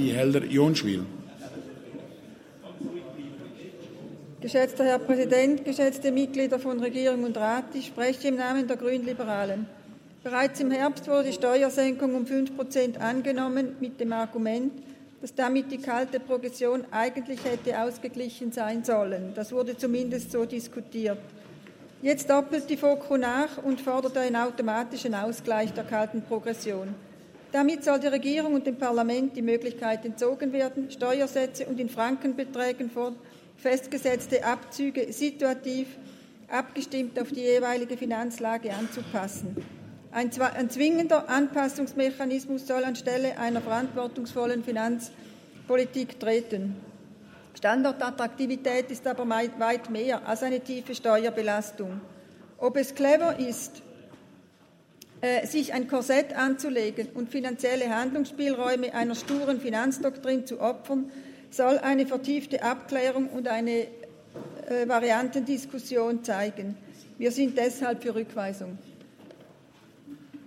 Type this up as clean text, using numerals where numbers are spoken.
Heidi Heller-Jonschwil. Geschätzter Herr Präsident, geschätzte Mitglieder von Regierung und Rat, ich spreche im Namen der Grünliberalen. Bereits im Herbst wurde die Steuersenkung um 5% angenommen, mit dem Argument, dass damit die kalte Progression eigentlich hätte ausgeglichen sein sollen. Das wurde zumindest so diskutiert. Jetzt doppelt die FOCO nach und fordert einen automatischen Ausgleich der kalten Progression. Damit soll der Regierung und dem Parlament die Möglichkeit entzogen werden, Steuersätze und in Frankenbeträgen festgesetzte Abzüge situativ abgestimmt auf die jeweilige Finanzlage anzupassen. Ein zwingender Anpassungsmechanismus soll anstelle einer verantwortungsvollen Finanzpolitik treten. Standortattraktivität ist aber weit mehr als eine tiefe Steuerbelastung. Ob es clever ist, sich ein Korsett anzulegen und finanzielle Handlungsspielräume einer sturen Finanzdoktrin zu opfern, soll eine vertiefte Abklärung und eine Variantendiskussion zeigen. Wir sind deshalb für Rückweisung.